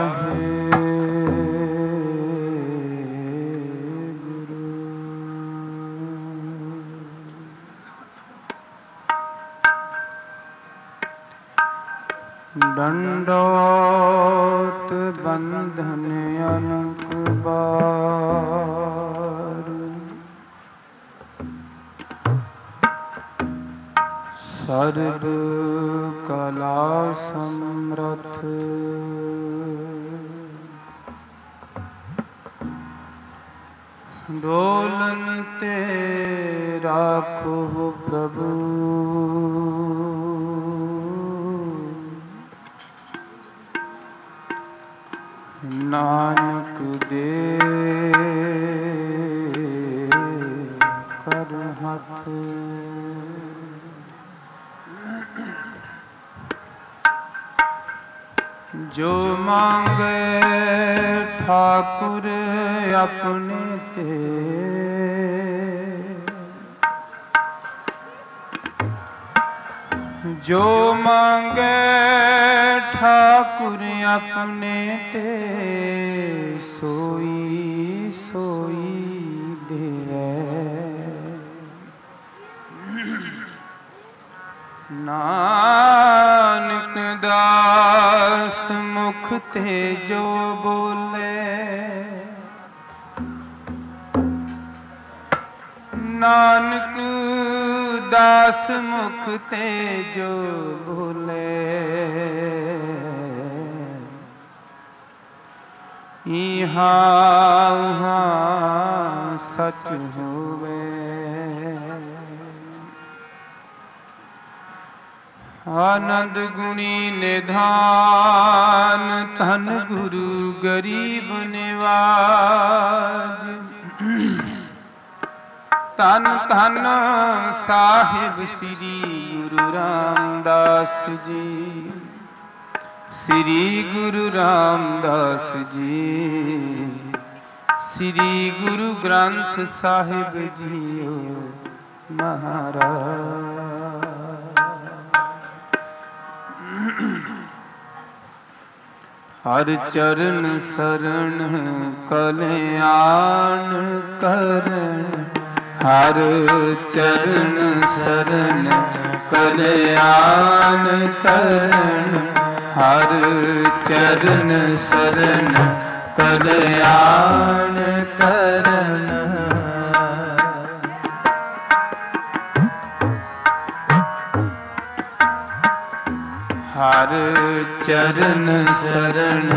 ਡੰਡੋਤ ਬੰਧਨ ਅਨਕ ਬਾਰ, ਸਰਬ ਕਲਾ ਸਮਰਥ, ਡੋਲਨ ਤੇ ਰਾਖੋ ਪ੍ਰਭੂ, ਨਾਨਕ ਦੇ ਕਰ ਹੱਥ, ਜੋ ਮੰਗੇ ਠਾਕੁਰ ਆਪਣੇ ਤੇ, ਜੋ ਮੰਗੇ ਠਾਕੁਰ ਆਪਣੇ ਤੇ, ਸੋਈ ਸੋਈ ਦੇਵੈ। ਨਾਨਕ ਦਾਸ ਮੁਖ ਤੇ ਜੋ ਬੋਲੇ, ਨਾਨਕ ਦਾਸ ਮੁਖ ਤੇ ਜੋ ਬੋਲੇ, ਇਹਾਂ ਉਹਾਂ ਸਚ ਹੋਵੇ। ਆਨੰਦ ਗੁਣੀ ਨਿਧਾਨ, ਧਨ ਗੁਰੂ ਗਰੀਬ ਨਿਵਾਜ, ਧੰਨ ਧੰਨ ਸਾਹਿਬ ਸ੍ਰੀ ਗੁਰੂ ਰਾਮਦਾਸ ਜੀ, ਸ੍ਰੀ ਗੁਰੂ ਰਾਮਦਾਸ ਜੀ, ਸ੍ਰੀ ਗੁਰੂ ਗ੍ਰੰਥ ਸਾਹਿਬ ਜੀਓ ਮਹਾਰਾਜ। ਹਰ ਚਰਨ ਸਰਣ ਕਲਿਆਣ ਕਰਨ, ਹਰ ਚਰਨ ਸਰਣ ਕਲਿਆਣ ਕਰਨ, ਹਰ ਚਰਨ ਸਰਣ ਕਲਿਆਣ ਕਰਨ। ਹਰ ਚਰਨ ਸਰਣ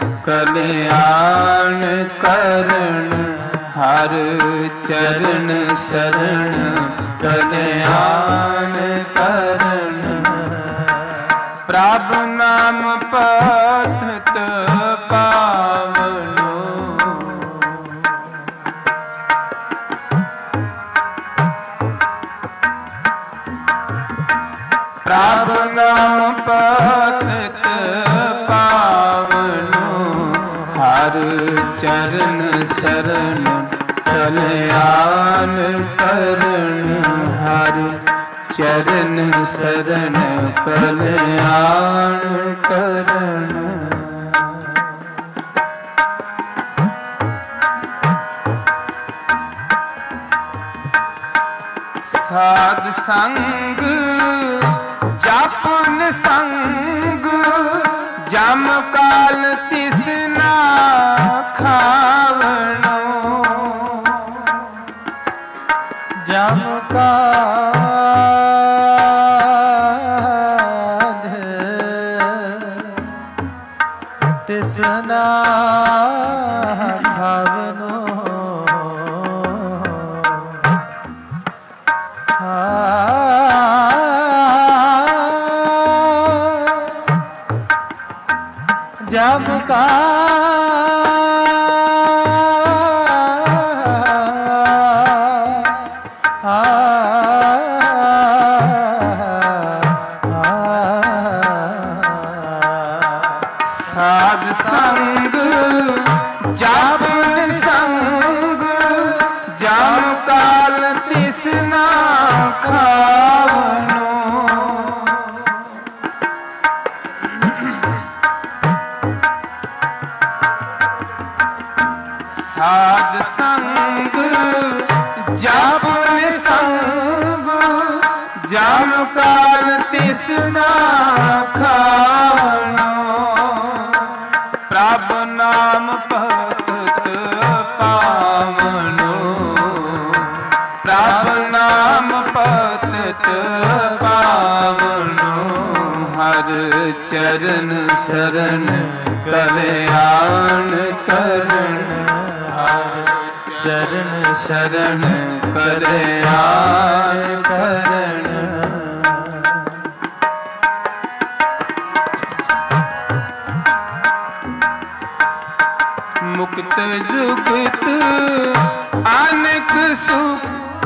ਕਲਿਆਣ ਕਰਨ, ਹਰ ਚਰਨ ਸਰਣ ਕਲਿਆਣ ਕਰਨ। ਪ੍ਰਭ ਨਾਮ ਪਠਤ ਪਾਵਨੋ, ਪ੍ਰਭ ਨਾਮ ਪਠਤ ਪਾਵਨੋ, ਹਰ ਚਰਨ ਸਰਣ ਕਲਿਆਣ ਕਰਨ, ਹਰ ਚਰਨ ਸਰਣ ਕਲਿਆਣ ਕਰਨ। ਸਾਧ ਸੰਗ ਜਪਨ ਸੰਗ, ਜਮ ਕਾਲ ਤਿਸਨਾ ਖਾਵਣੋ, ਜਮ ਕਾਲ ਤਿਸਨਾ ਖਾਵਣੋ, जब का साध संग जब संग, जब काल तिसना खावनो, ਸਾਧ ਸੰਗ ਜਪ ਨਿਸੰਗ ਜਮ ਕਾਲ ਤਿਸ ਨਾ ਖਾਣੋ ਪ੍ਰਭ ਨਾਮ ਭਗਤ ਪਾਵਨੋ ਪ੍ਰਭ ਨਾਮ ਭਗਤ ਪਾਵਨੋ ਹਰ ਚਰਨ ਸਰਣ ਕਲਿਆਣ ਕਰਨ ਚਰਨ ਸ਼ਰਨ ਕਲਿਆਣ ਕਰਨ ਮੁਕਤ ਜੁਗਤ ਅਨੇਕ ਸੁਖ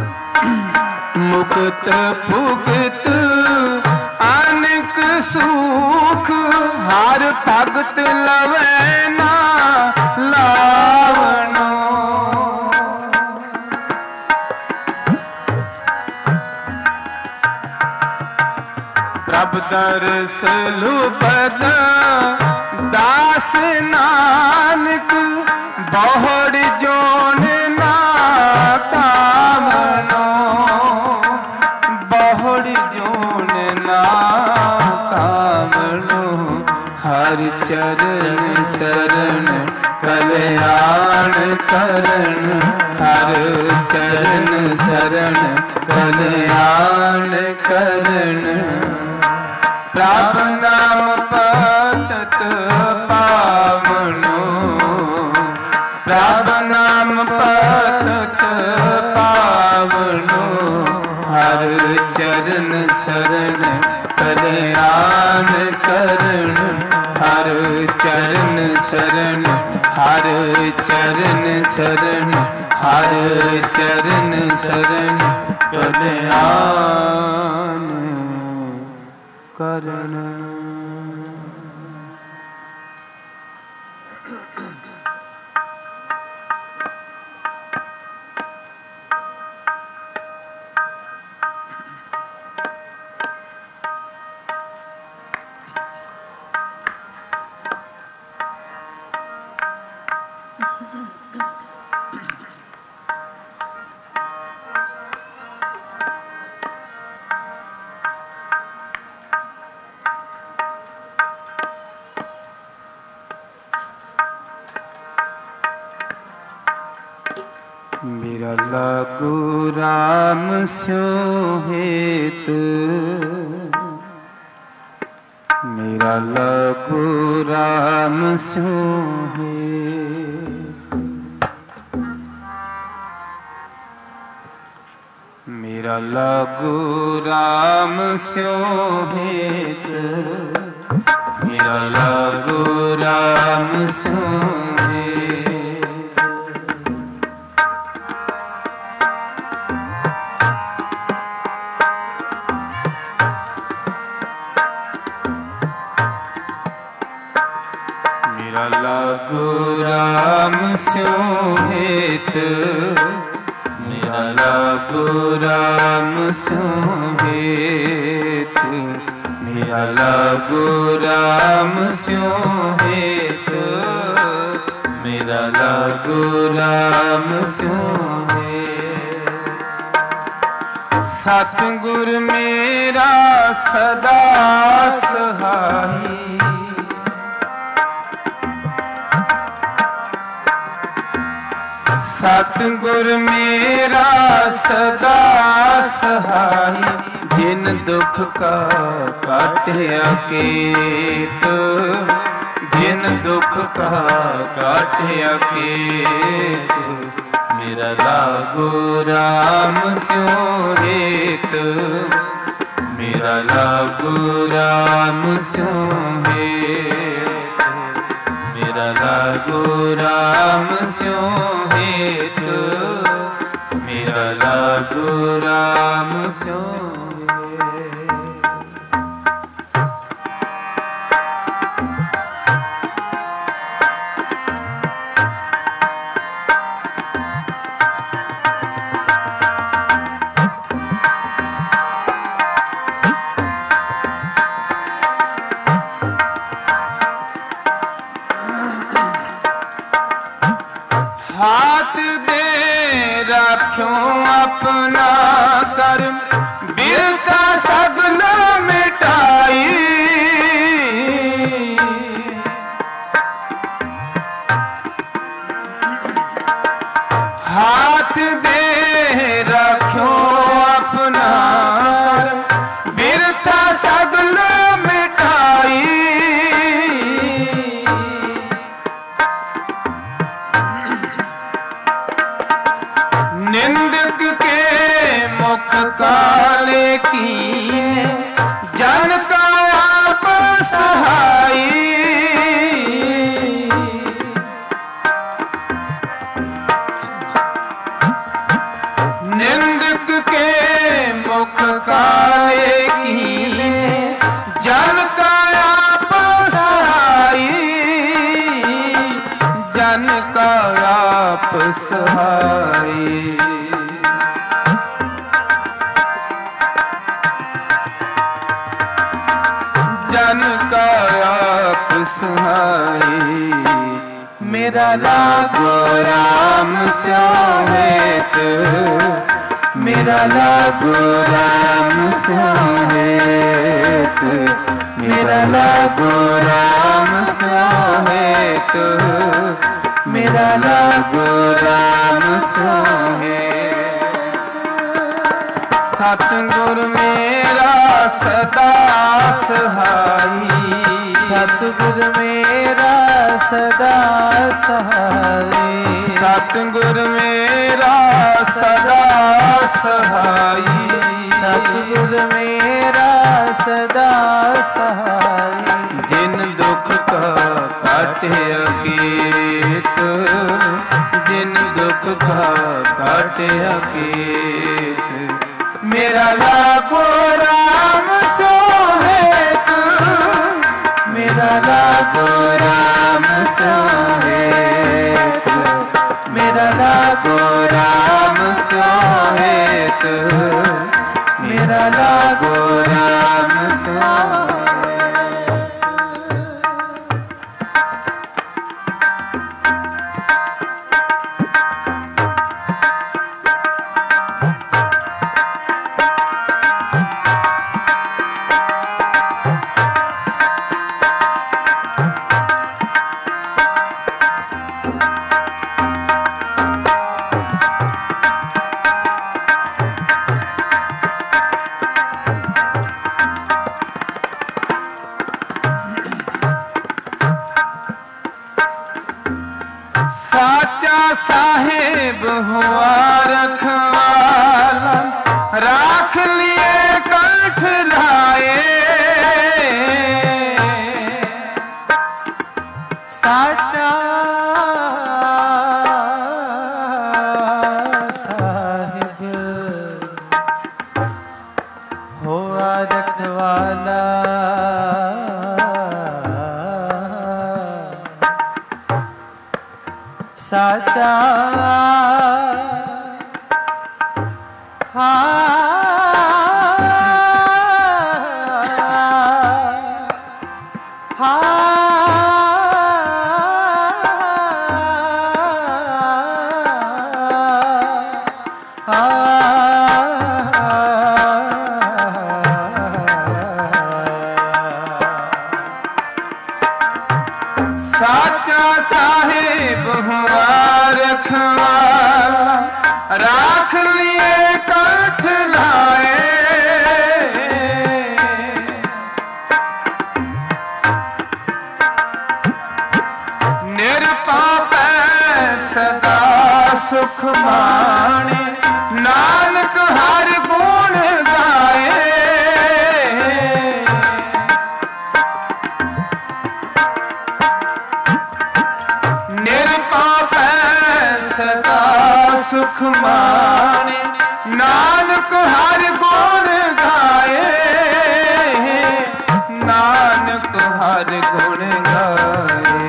ਮੁਕਤ ਭੁਗਤ ਅਨੇਕ ਸੁਖ ਹਰ ਭਗਤ ਲਵੈ ਨਾ ਲਾਵਣੋ ਪ੍ਰਭ ਦਰਸ ਲੁਭਦ ਦਾਸ ਨਾਨਕ ਬਹੁੜ ਜੋਨ ਨਾ ਕਾਵਣੋ ਬਹੁੜ ਜੋਨ ਨਾ ਕਾਵਣੋ ਹਰਿ ਚਰਨ ਸਰਣ ਕਲਿਆਣ ਕਰਨ ਹਰਿ ਚਰਨ ਸਰਣ ਕਲਿਆਣ ਕਰਨ ਪ੍ਰਭ ਨਾਮ ਪਤਤ ਪਾਵਨੋ ਪ੍ਰਭ ਨਾਮ ਪਤਤ ਪਾਵਨੋ ਹਰ ਚਰਨ ਸਰਣ ਕਲਿਆਣ ਕਰਨ ਹਰ ਚਰਨ ਸਰਣ ਹਰ ਚਰਨ ਸਰਣ ਹਰ ਚਰਨ ਸਰਣ ਕਲਿਆਣ ਕਰਨ ਮੇਰਾ ਲਾਗੂ ਰਾਮ ਸਿਉ ਹੇਤ ਮੇਰਾ ਲਾਗੂ ਰਾਮ ਸਿਉ ਹੇਤ ਮੇਰਾ ਲਾਗੂ ਰਾਮ ਸਿਉ ਹੇਤ ਮੇਰਾ ਲਾਗੂ ਰਾਮ ਸਿਉ ਲਾਗੂ ਰਾਮ ਸਿਉ ਹੇਤ ਮੇਰਾ ਲਾਗੂ ਰਾਮ ਸਿਉ ਹੇਤ ਮੇਰਾ ਲਾਗੂ ਰਾਮ ਸਿਉ ਹੇਤ ਮੇਰਾ ਲਾਗੂ ਰਾਮ ਸਿਉ ਹੇਤ ਸਤਿਗੁਰ ਮੇਰਾ ਸਦਾ ਸਹਾਈ ਸਤਿਗੁਰ ਮੇਰਾ ਸਦਾ ਸਹਾਈ ਜਿਨ ਦੁਖ ਕਾ ਕਾਟਿਆ ਕੇਤ ਜਿਨ ਦੁਖ ਕਾ ਕਾਟਿਆ ਕੇਤ ਮੇਰਾ ਲਾਗੂ ਰਾਮ ਸਿਉ ਹੇਤ ਮੇਰਾ ਲਾਗੂ ਰਾਮ ਸਿਉ ਹੇਤ ਮੇਰਾ ਲਾਗੂ ਰਾਮ ਸਿਉ ਹੇਤ ਮੇਰਾ ਲਾਗੂ ਰਾਮ ਸਿਉ हाथ दे रखो अपना कर्म बिरता सगल मिटाई। हाथ दे रखो अपना बिरता सगल मिटाई। निंदक के मुख काले कीने जन का आप सहाई। निंदक के मुख काले कीने जन का आप सहाई। जन का आप सहाई। जन का आप सहाई। मेरा लागो राम सहित। मेरा लागो राम सहित। मेरा लागो राम सहित। मेरा लागो राम सहित। सतगुर मेरा सदा सहाई। सतगुर मेरा सदा सहाई। सतगुर मेरा सदा सहाई। सतगुर मेरा सदा सहाई। जिन दुख का काटे अकेत। जिन दुख का काटे अकेत। मेरा लागो राम सोहित। मेरा लागो राम सोहित। मेरा लागो राम सोहित। मेरा लागो राम सोहित। साचा साहेब हुआ रखवाला राख लिए कंठ लाए। साचा साहिब हुआ रखवाला साचा साचा साहेब हुआ रखवाला राख लिए कंठ लाए। निरपाप सदा सुख माणे नानक हर गुण गाए। सदा सुख माने नानक हर गुण गाए। नानक हर गुण गाए।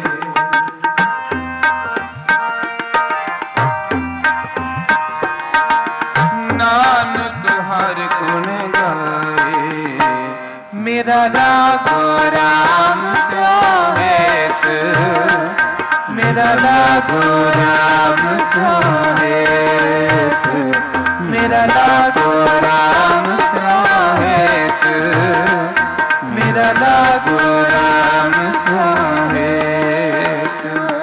नानक हर गुण गाए। मेरा लागो राम सोहित। मेरा लागो राम सोहेत, मेरा लागो राम सोहेत, मेरा लागो राम सोहेत।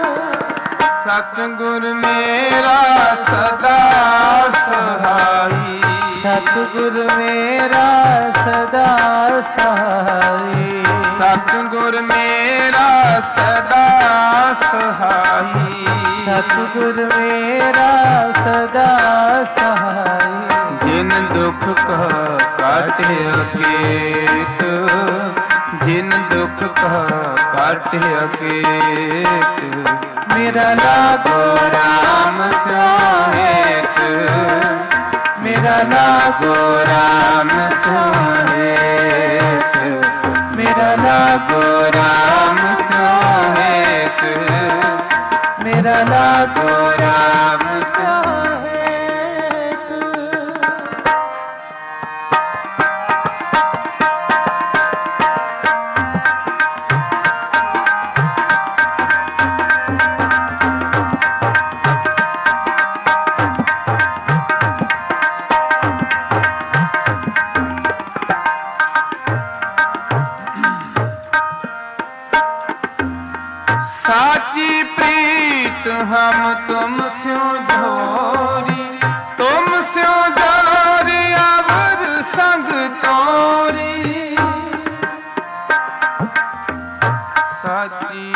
सतगुर मेरा सदा सहाई, सतगुर मेरा सदा सहाई, सतगुर मेरा सदा सहाई, सतगुर मेरा सदा सहाई। जिन दुख का काटे अकेत, जिन दुख का काटे अकेत, मेरा लागो राम सोहेत, मेरा लागो राम सोहेत, मेरा लागो राम सोहेत, मेरा लागो राम सोहेत। साची प्रीत हम तुम स्यों जोरी, तुम स्यों जोरी अवर संग तोरी। साची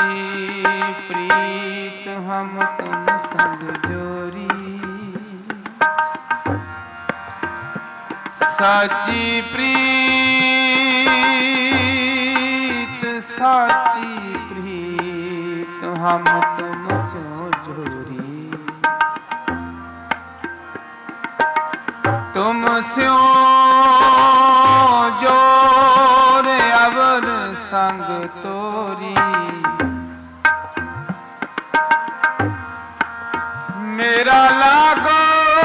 प्रीत हम तुम संग जोरी, साची प्रीत, साची प्रीत हम तुम सो जोरी, तुम स्यो जोर अवर संग तोरी। मेरा लागो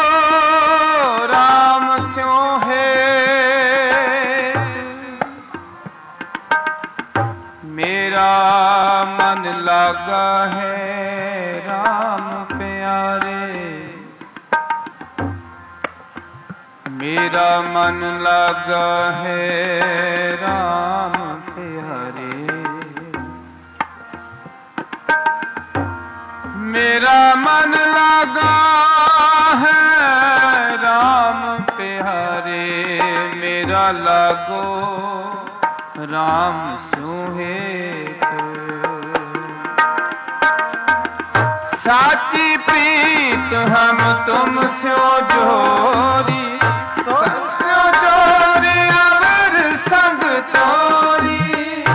राम स्यो है, मेरा मन लागा है राम प्यारे, मेरा मन लागा है राम प्यारे, मेरा मन लागा है राम प्यारे, मेरा लागो राम सोहेत। साची प्रीत हम तुम स्यो जोरी, तुम स्यो जोरी अवर संग तोरी।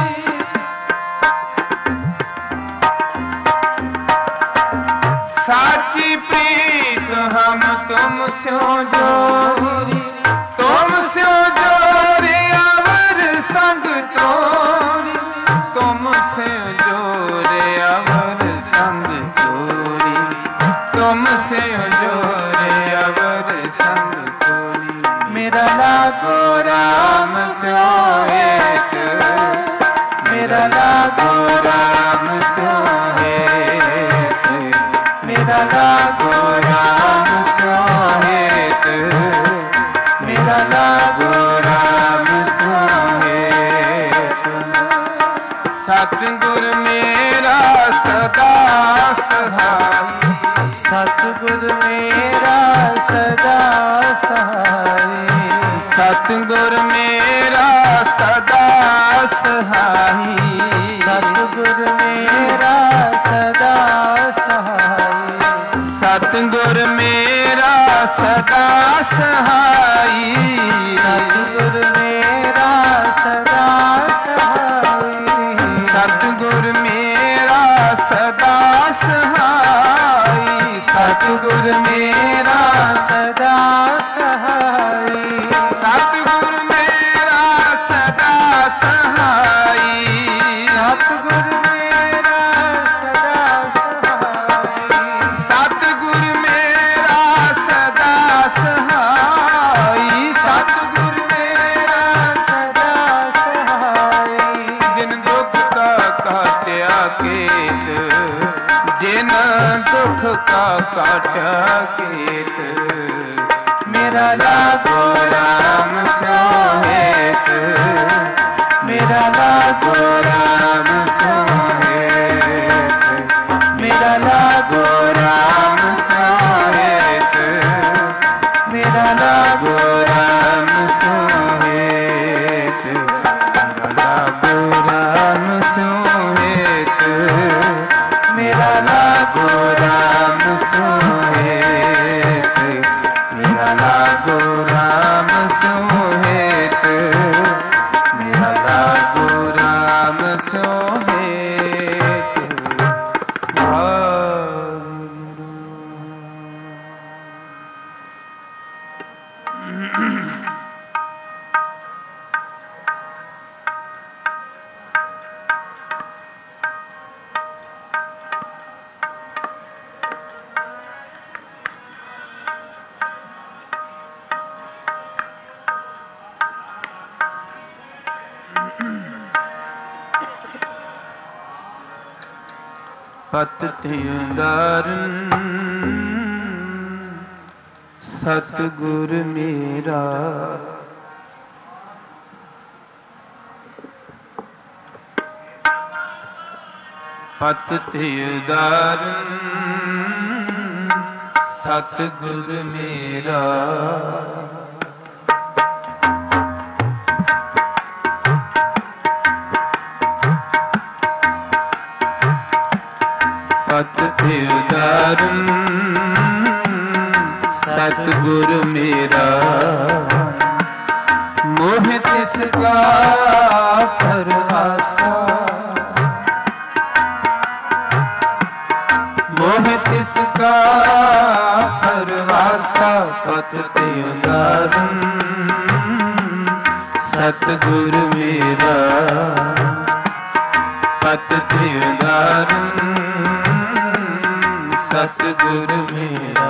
साची प्रीत हम तुम स्यो जोरी, तुम स्यो जोरी अवर संग तोरी, तुम स्यो जोरी अवर संग तोरी, तुम स्यो जोरी अवर संग तोरी। मेरा लागो राम सोहेत, मेरा लागो राम सोहेत, मेरा लागो राम सोहेत, मेरा लागो राम सोहेत। सतगुर मेरा सदा सहाई, सतगुर मेरा सदा सहाई, सतगुर मेरा सदा सहाई, सतगुर मेरा सदा सहाई, सतगुर मेरा सदा सहाई, सतगुर मेरा सदा सहाई, सतगुर मेरा सदा सहाई, सतगुर मेरा सदा सहाई, सतगुर मेरा सदा सहाई, सतगुर मेरा सदा सहाई, सतगुर मेरा सदा सहाई, सतगुर मेरा सदा सहाई। जिन दुख का काट्या केत, जिन दुख का काटा केत, मेरा लागो राम सोहेत, मेरा लागो राम सोहेत, मेरा लागो राम सोहेत, मेरा लागो राम सोहेत, मेरा लागो राम सोहेत, मेरा लागो राम सोहेत, मेरा लागो राम सोहेत, मेरा लागो राम सोहेत। ਪਤ ਧਿਆਰਨ ਸਤਿਗੁਰ ਮੇਰਾ, ਪਤ ਧਿਆਰਨ ਸਤਿਗੁਰ ਮੇਰਾ, ਪਤ ਧਿਆਰਨ ਸਤਿਗੁਰ ਮੇਰਾ, ਮੋਹ ਤਿਸ ਕਾ ਪਰਵਾਸਾ, ਮੋਹ ਤਿਸ ਕਾ ਪਰਵਾਸਾ, ਪਤ ਧਿਆਰਨ ਸਤਿਗੁਰ ਮੇਰਾ, ਪਤ ਧਿਆਰਨ ਸਤਿਗੁਰ ਮੇਰਾ।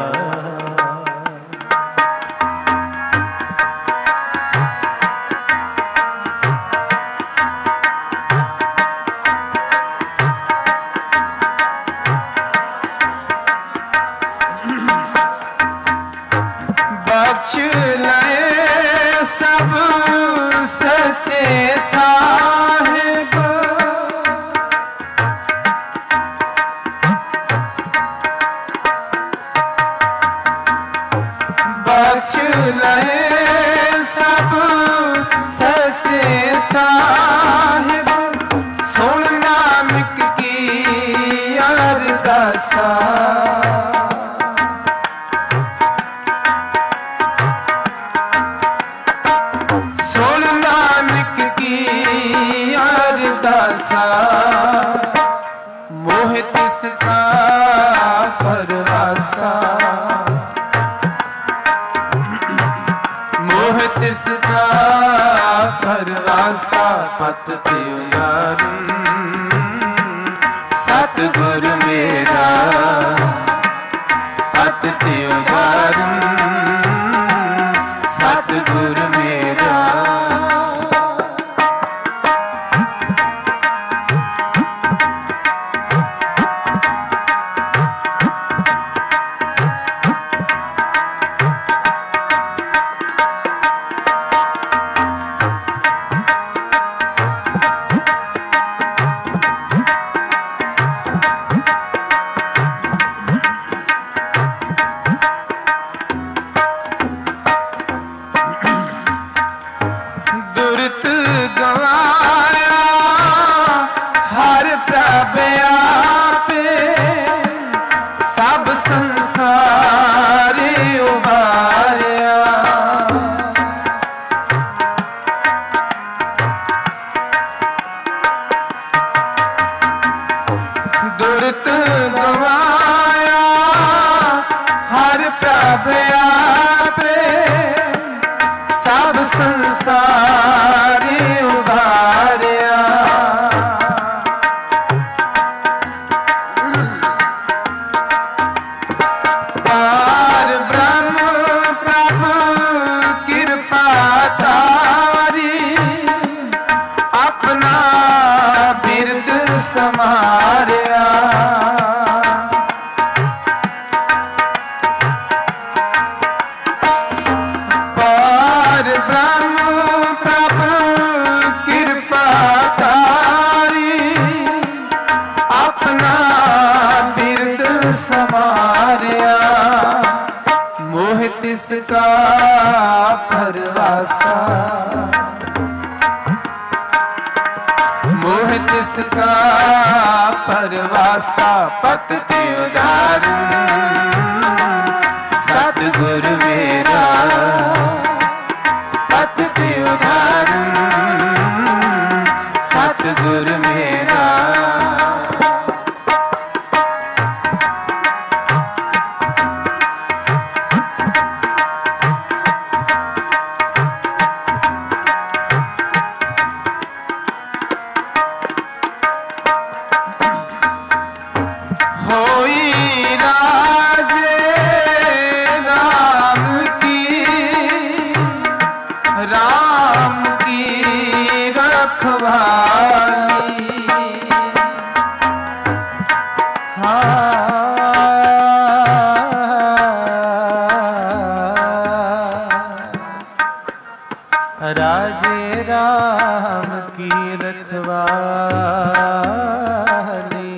ਬਖਸ਼ ਲਏ ਸਭ ਸੱਚੇ ਸਾਹਿਬ, ਬਖਸ਼ ਲਏ ਸਭ ਸੱਚੇ ਸਾਹਿਬ, ਸੁਣ ਨਾਨਕ ਕੀ ਅਰਦਾਸਾ, ਸੁਣ ਨਾਨਕ ਕੀ ਅਰਦਾਸਾ, ਮੋਹ ਤਿਸ ਕਾ ਪਰਵਾਸਾ, ਮੋਹ ਤਿਸ ਕਾ ਪਰਵਾਸਾ, ਪਤ ਧਿਆਰਨ ਸਤਿਗੁਰ ਮੇਰਾ, ਪਤ ਧਿਆਰਨ ਸਤਿਗੁਰ ਮੇਰਾ। तिसका परवासा, मोह तिसका परवासा। पतति उदाहरण सतगुरु मेरा, पतति उदाहरण सतगुरु मेरा। राजे राम की रखवाली,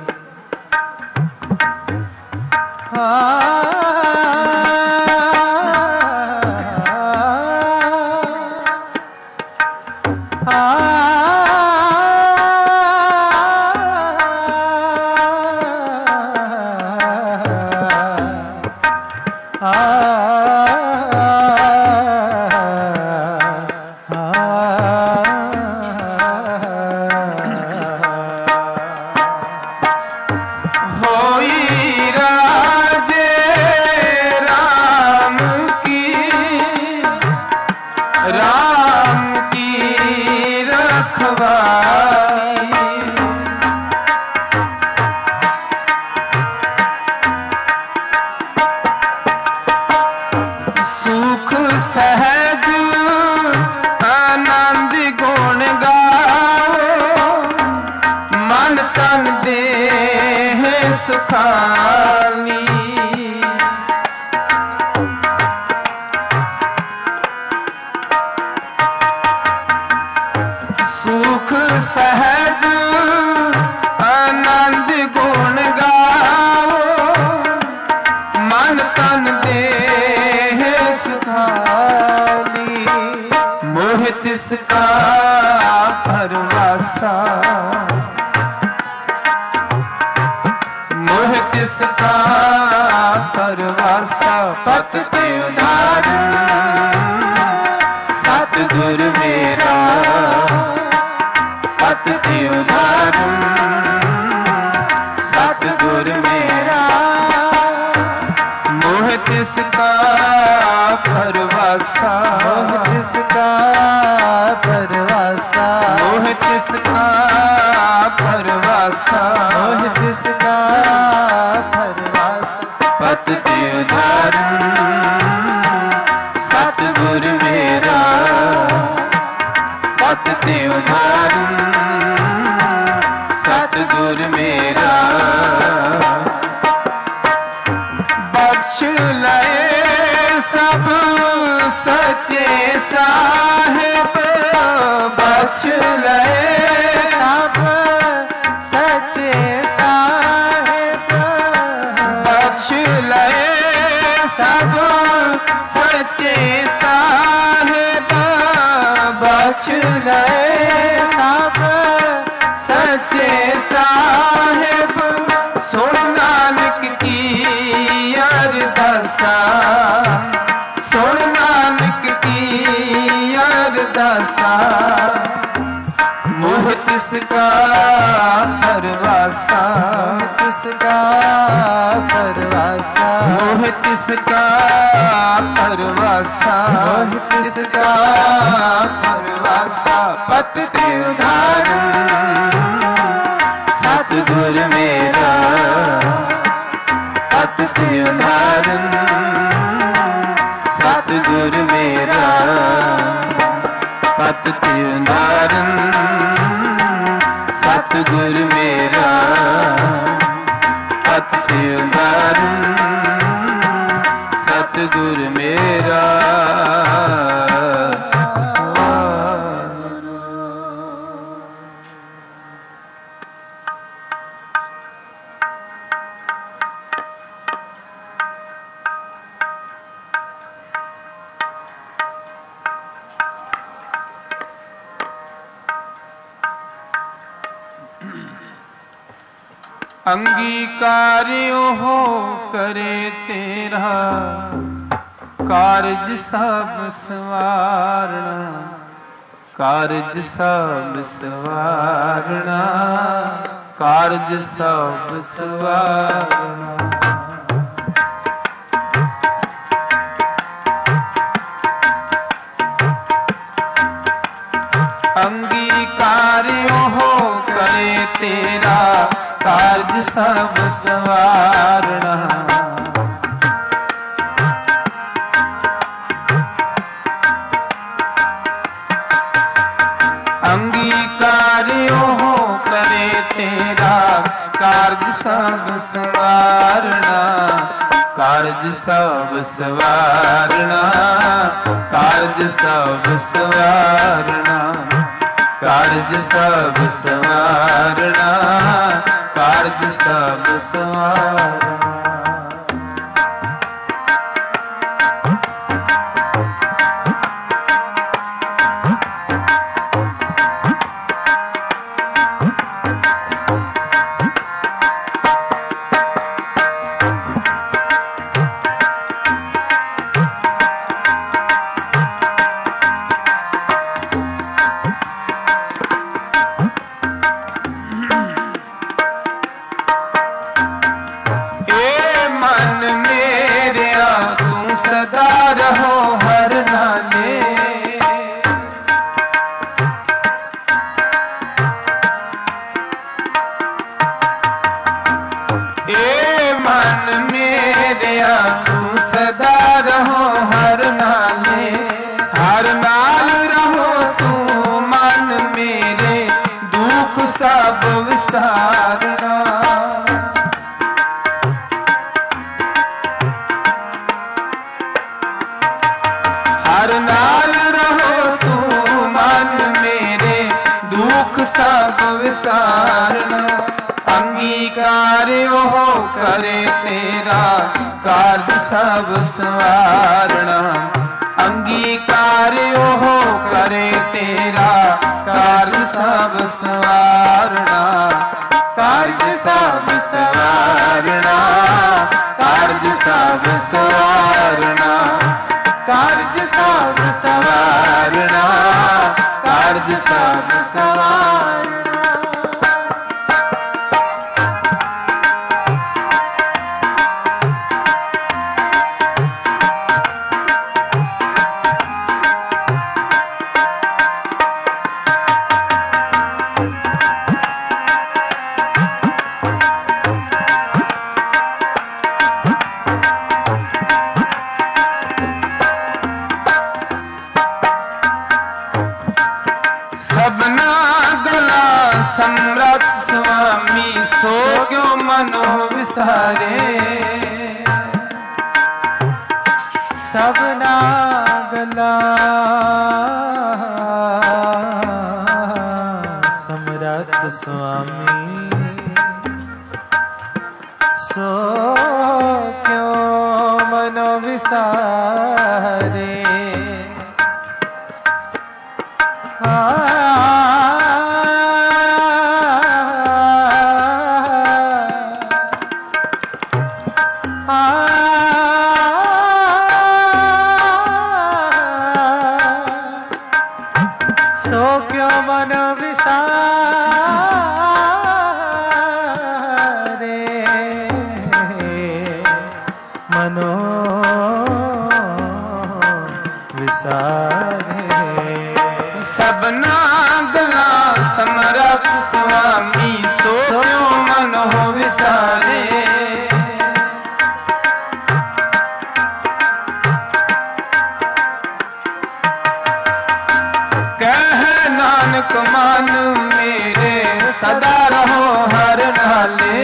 सहज आनंद गुण गाओ, मन तन देह सुखानी। सुख सहज आनंद गुण गाओ, मन तन देह सुखानी। मोह तिसका परवासा, मोह तिसका परवासा। पतति उदाहरण सतगुरु मेरा, पतति उदाहरण सतगुरु मेरा। मोह तिसका परवासा, मोह तिसका परवासा, मोह तिसका परवासा, मोह तिसका परवासा। पतति उदाहरण सतगुरु मेरा, पतति उदाहरण सतगुरु मेरा। बख्श लए सब सच्चे साहिब, बख्श लए सब सच्चे साहिब, बख्श लए सब सच्चे साहिब, बख्श लए सब सच्चे साहिब। सुन नानक की अरदासा, सुन नानक की अरदासा। मोह तिसका परवासा, तिसका परवासा, मोह तिसका परवासा, मोह तिसका परवासा। पतति उदाहरण सतगुरु मेरा, पतति उदाहरण सतगुरु मेरा, पतति उदाहरण सतगुरु मेरा, पतति उदाहरण सतगुरु मेरा। अंगीकार्यो हो करे तेरा कारज सब सवारना, कारज सब सवारना, कारज सब सवारना। अंगीकार्यो हो करे तेरा कारज सब सवारना, अंगीकार्यो हो करे तेरा कारज सब सवारना, कारज सब सवारना, कारज सब सवारना, कारज सब सवारना, कारज सब सवारना। सब विसारना, हर नाल रहो तू मन मेरे दुख सब विसारना। अंगीकार्यो हो करे तेरा कारज सब सवारना, अंगीकार्यो हो करे तेरा कारज सब सवारना, कारज सब सवारना, कारज सब सवारना, कारज सब सवारना, कारज सब सवारना। सबना गला सम्राट स्वामी सो क्यों मनो विसारे, सबना गला सम्राट स्वामी सो क्यों मनो विसारे। सो क्यों मन विसारे, मनो विसारे। सबना गला समरथ स्वामी सो क्यों मनो विसारे। नानक मान मेरे सदा रहो हर नाले,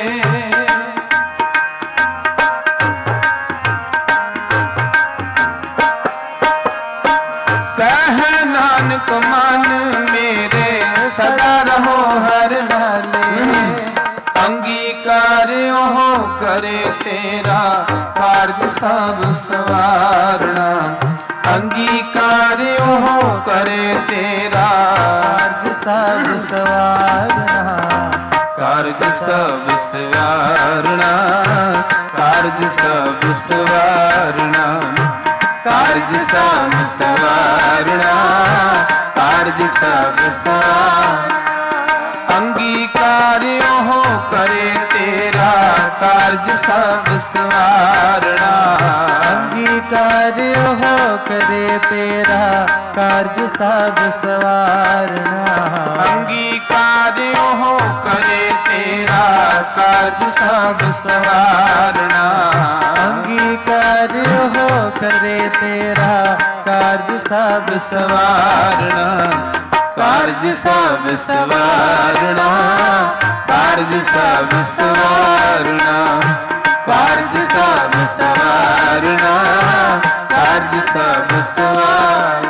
कह नानक मान मेरे सदा रहो हर नाले। अंगीकार्यो हो करे तेरा कारज सब सवारना, अंगीकार्यो हो करे तेरा कारज सब सवारना, ਕਾਰਜ ਸਭ ਸਵਾਰਣਾ, ਕਾਰਜ ਸਭ ਸਵਾਰਣਾ, ਕਾਰਜ ਸਭ ਸਵਾਰਣਾ, ਕਾਰਜ ਸਭ ਸਵਾਰਣਾ। ਅੰਗੀਕਾਰ ਉਹ ਕਰੇ ਤੇਰਾ ਕਾਰਜ ਸਭ ਸਵਾਰਣਾ, ਅੰਗੀਕਾਰ ਉਹ ਕਰੇ ਤੇਰਾ ਕਾਰਜ ਸਭ ਸਵਾਰਣਾ, ਅੰਗੀਕਾਰ ਉਹ ਕਰੇ ਤੇਰਾ ਕਾਰਜ ਸਭ ਸਵਾਰਣਾ, ਅੰਗੀਕਾਰ ਉਹ ਕਰੇ ਤੇਰਾ ਕਾਰਜ ਸਭ ਸਵਾਰਣਾ, ਕਾਰਜ ਸਭ ਸਵਾਰਣਾ, ਕਾਰਜ ਸਭ ਸਵਾਰਣਾ, ਕਾਰਜ ਸਭ ਸਵਾਰਣਾ, ਕਾਰਜ ਸਭ ਸਵਾਰਣਾ।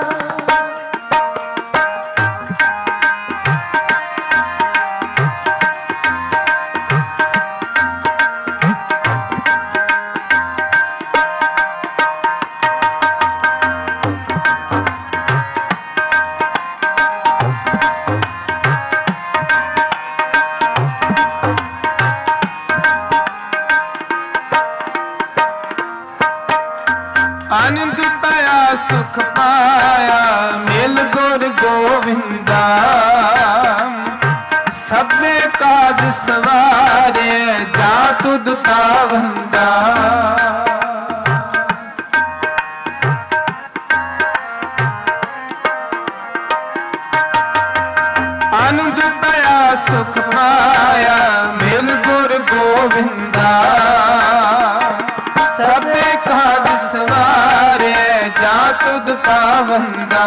ਆਨੰਦ ਪਾਇਆ ਸੁਖ ਪਾਇਆ ਮਿਲ ਗੁਰ ਗੋਵਿੰਦਾ, ਸਭੇ ਕਾਜ ਸਵਾਰੇ ਜਾ ਤੁਧ ਪਾਵੰਦਾ। ਆਨੰਦ ਪਾਇਆ ਸੁਖ ਪਾਇਆ ਮਿਲ ਗੁਰ ਗੋਵਿੰਦਾ, ਸਭੇ ਕਾਜ ਸਵਾਰੇ ਜਾ ਤੁਧ ਪਾਵੰਦਾ।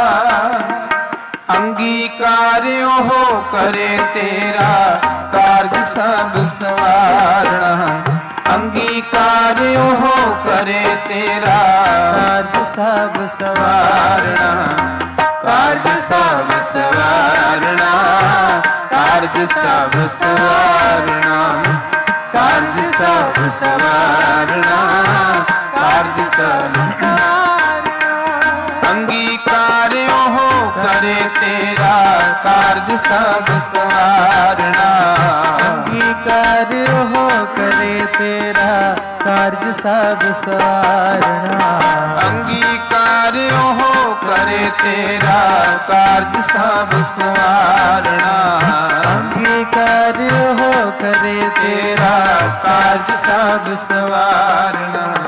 ਅੰਗੀਕਾਰ ਉਹ ਕਰੇ ਤੇਰਾ ਕਾਰਜ ਸਭ ਸਵਾਰਣਾ, ਅੰਗੀਕਾਰ ਉਹ ਕਰੇ ਤੇਰਾ ਕਾਰਜ ਸਭ ਸਵਾਰਣਾ, ਕਾਰਜ ਸਭ ਸਵਾਰਣਾ, ਕਾਰਜ ਸਭ ਸਵਾਰਣਾ, ਕਾਰਜ ਸਭ ਸਵਾਰਣਾ, ਕਾਰਜ ਸਭ ਸਵਾਰਣਾ। ਅੰਗੀਕਾਰ ਉਹ ਕਰੇ ਤੇਰਾ ਕਾਰਜ ਸਭ ਸਵਾਰਣਾ, ਅੰਗੀਕਾਰ ਉਹ ਕਰੇ ਤੇਰਾ ਕਾਰਜ ਸਭ ਸਵਾਰਣਾ, ਅੰਗੀਕਾਰ ਉਹ ਕਰੇ ਤੇਰਾ ਕਾਰਜ ਸਭ ਸਵਾਰਣਾ, ਅੰਗੀਕਾਰ ਉਹ ਕਰੇ ਤੇਰਾ ਕਾਰਜ ਸਭ ਸਵਾਰਣਾ।